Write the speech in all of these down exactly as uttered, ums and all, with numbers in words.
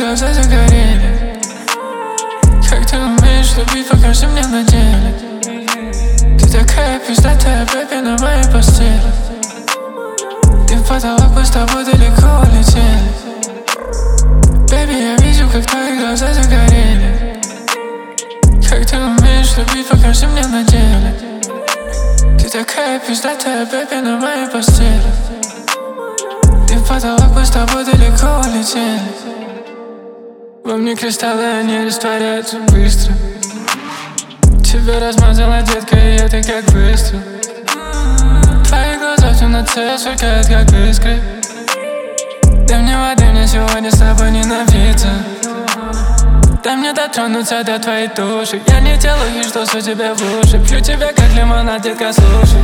глаза загорели. Как ты умеешь любить, покажи мне на деле. Ты такая пиздатая, бэби, на моей постели. Ты в потолок, мы с тобой далеко улетели. Бэби, я вижу, как твои глаза загорели. Как ты умеешь любить, покажи мне на деле. Ты такая пиздатая, бэби, на моей постели. Ты в потолок, мы с тобой далеко улетели. Во мне кристаллы, они растворяются быстро. Тебя размазала, детка, и это как выстрел. Твои глаза в темноте сверкают, как искры. Дай мне воды, мне сегодня с тобой не напиться. Дай мне дотронуться до твоей души. Я не делаю, что су тебя в уши. Пью тебя, как лимонад, детка, слушай.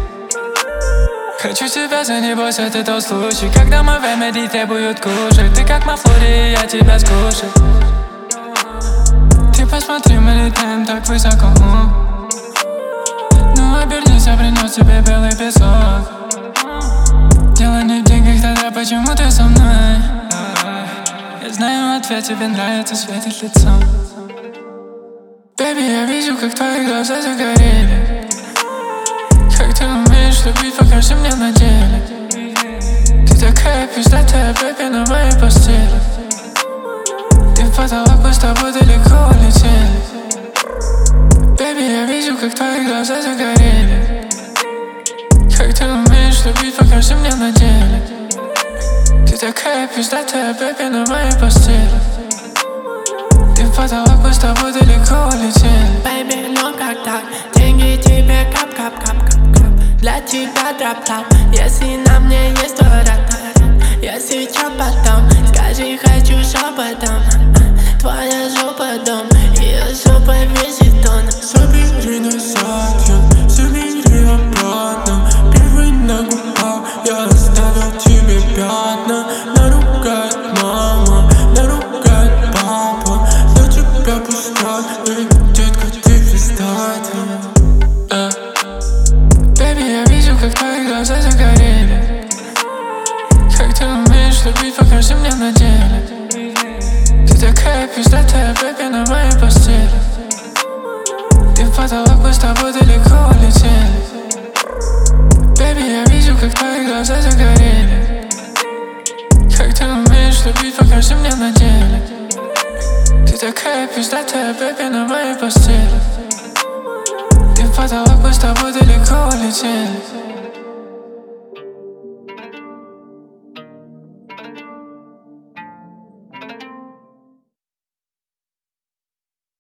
Хочу тебя за не бойся, ты тот случай, когда мой ремеди требует кушать. Ты как Мафлори, я тебя скушаю. Ты посмотри, мы летаем так высоко. Ну обернись, я принес тебе белый песок. Дело не в деньгах, тогда почему ты со мной? Я знаю ответ, тебе нравится, светит лицом. Бэби, я вижу, как твои глаза загорели. Как ты умеешь любить, покажи мне на деле. Ты такая пиздатая, бэби, на моей постели. Ты в потолок, мы с тобой далеко улетели. Бэби, я вижу, как твои глаза загорели. Как ты умеешь любить, покажи мне на деле. Ты такая пиздатая, бэби, на моей постели. Ты в потолок, мы с тобой далеко улетели. Baby, ну как так? Деньги тебе кап-кап-кап-кап-кап. Для тебя дроп-топ. Если на мне есть твой ротор, если чё потом, скажи, хочу шепотом. Твоя жопа дом, ее жопа весит тонн. Забери назад, я забери обратно. Первый на губах, я оставил тебе пятна. Наругает мама, наругает папа. За тебя пускай, эй, детка, ты пиздатая. uh. Бэби, я вижу, как твои глаза загорели. Как ты умеешь любить, покажи мне на деле. Ты такая пиздатая, бэби, на моей постели. Ты в потолок, мы с тобой далеко улетели. Бэби, я вижу, как твои глаза загорели. Как ты умеешь любить, покажи мне на деле. Ты такая пиздатая, бэби, на моей постели. Ты в потолок, мы с тобой далеко улетели.